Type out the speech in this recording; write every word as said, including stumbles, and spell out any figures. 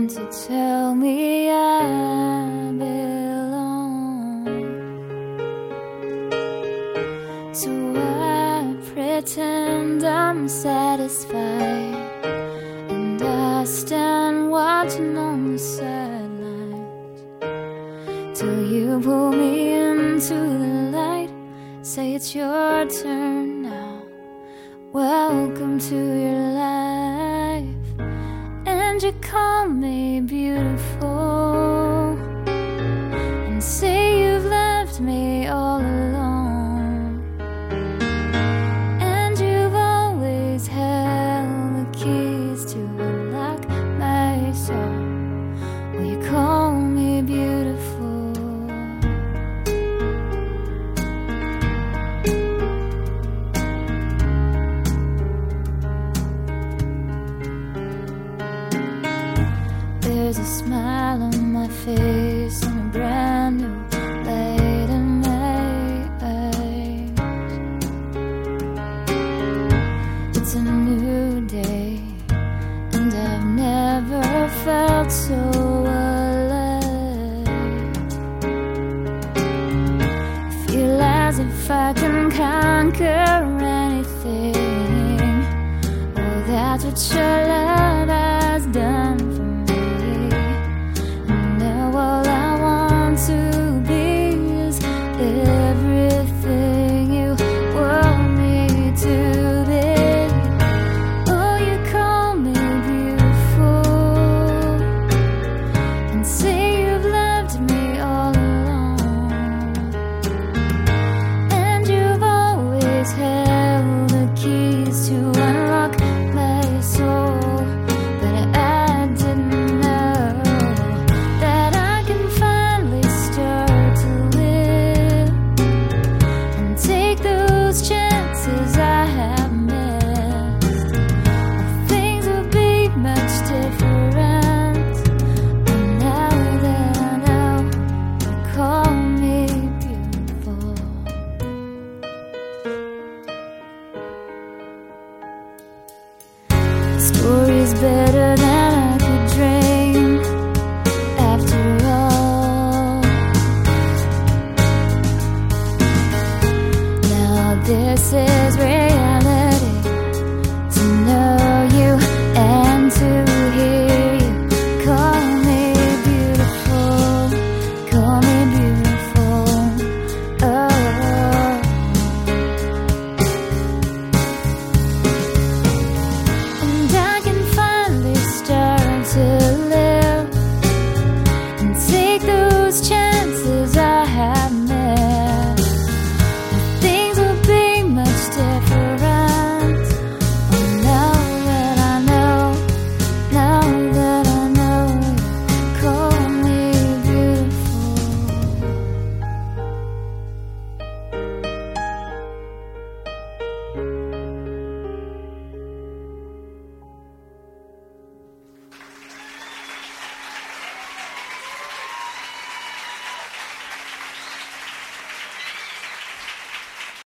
want to tell me I belong, so I pretend I'm satisfied, and I stand watching on the sidelines till you pull me into the light. Say it's your turn now, welcome to your life. And you call me beautiful, and say you've left me all alone, and you've always held the keys to unlock my soul. Will you call me beautiful? There's a smile on my face and a brand new light in my eyes. It's a new day, and I've never felt so alive. Feel as if I can conquer anything. Oh, that's what your love has done for me. All I want to be is everything you want me to be. Oh, you call me beautiful, and say you've loved me all along, and you've always held the keys to unlock my soul. But I didn't chances I have missed. Things will be much different. But now that I know, you call me beautiful. The story's better